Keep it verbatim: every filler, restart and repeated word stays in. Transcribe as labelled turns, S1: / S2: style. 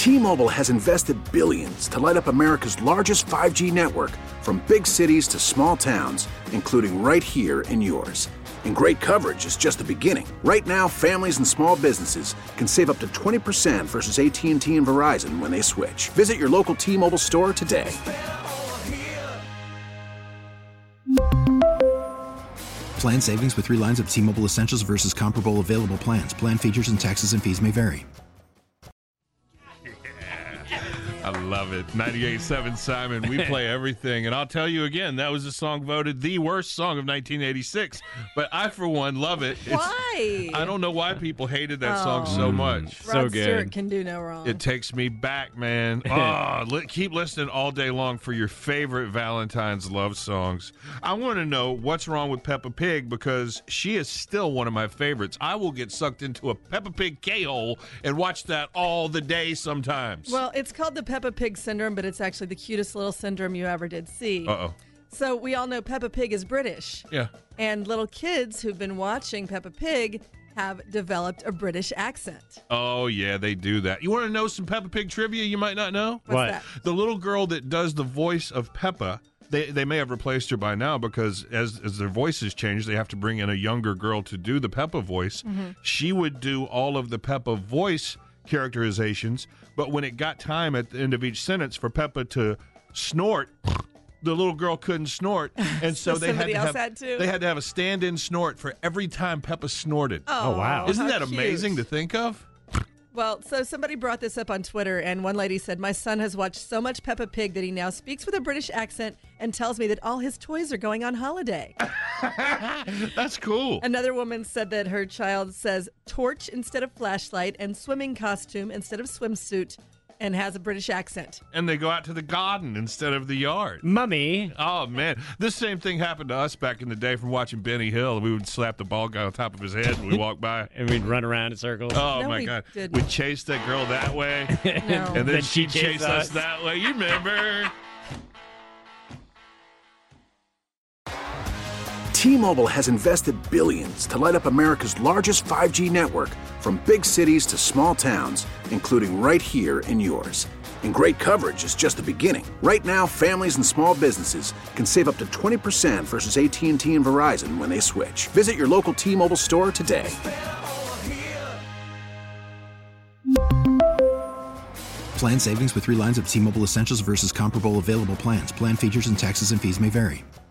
S1: T-Mobile has invested billions to light up America's largest five G network, from big cities to small towns, including right here in yours. And great coverage is just the beginning. Right now, families and small businesses can save up to twenty percent versus A T and T and Verizon when they switch. Visit your local T-Mobile store today.
S2: Plan savings with three lines of T-Mobile Essentials versus comparable available plans. Plan features and taxes and fees may vary.
S3: I love it. ninety-eight point seven Simon, we play everything. And I'll tell you again, that was a song voted the worst song of nineteen eighty-six. But I, for one, love it. It's,
S4: why?
S3: I don't know why people hated that
S4: oh.
S3: song so much.
S4: Rod
S5: so good.
S4: Stewart can do no wrong.
S3: It takes me back, man. Oh, li- keep listening all day long for your favorite Valentine's love songs. I want to know what's wrong with Peppa Pig, because she is still one of my favorites. I will get sucked into a Peppa Pig K-hole and watch that all the day sometimes.
S4: Well, it's called the Peppa Pig syndrome, but it's actually the cutest little syndrome you ever did see.
S3: Uh-oh.
S4: So we all know Peppa Pig is British.
S3: Yeah.
S4: And little kids who've been watching Peppa Pig have developed a British accent.
S3: Oh, yeah, they do that. You want to know some Peppa Pig trivia you might not know?
S4: What's
S5: What?
S4: that?
S3: The little girl that does the voice of Peppa, they they may have replaced her by now, because as, as their voices change, they have to bring in a younger girl to do the Peppa voice.
S4: Mm-hmm.
S3: She would do all of the Peppa voice characterizations, but when it got time at the end of each sentence for Peppa to snort, the little girl couldn't snort, and so,
S4: So
S3: they had
S4: somebody
S3: to
S4: else
S3: have
S4: had to?
S3: they had to have a stand-in snort for every time Peppa snorted.
S4: Oh,
S5: wow.
S3: Isn't
S4: how
S3: that amazing
S4: cute.
S3: to think of?
S4: Well, so somebody brought this up on Twitter, and one lady said, my son has watched so much Peppa Pig that he now speaks with a British accent and tells me that all his toys are going on holiday.
S3: That's cool.
S4: Another woman said that her child says torch instead of flashlight and swimming costume instead of swimsuit and has a British accent.
S3: And they go out to the garden instead of the yard.
S5: Mummy.
S3: Oh, man. This same thing happened to us back in the day from watching Benny Hill. We would slap the ball guy on top of his head when we walked by.
S5: And we'd run around in circles.
S3: Oh,
S4: No,
S3: my
S4: we
S3: God.
S4: didn't.
S3: We'd chase that girl that way,
S4: No.
S3: and then
S5: Then
S3: she'd
S5: she'd
S3: chase
S5: chase
S3: us
S5: us.
S3: that way. You remember?
S1: T-Mobile has invested billions to light up America's largest five G network, from big cities to small towns, including right here in yours. And great coverage is just the beginning. Right now, families and small businesses can save up to twenty percent versus A T and T and Verizon when they switch. Visit your local T-Mobile store today.
S2: Plan savings with three lines of T-Mobile Essentials versus comparable available plans. Plan features and taxes and fees may vary.